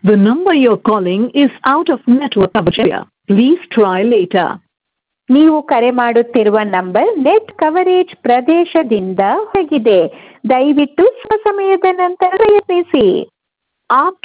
The number you're calling is out of network coverage area. Please try later. ನೀವು ಕರೆ ಮಾಡುತ್ತಿರುವ number net coverage ಪ್ರದೇಶದಿಂದ ಹೊರಗಿದೆ. ದಯವಿಟ್ಟು ಸ್ವಲ್ಪ ಸಮಯದ ನಂತರ ಪ್ರಯತ್ನಿಸಿ.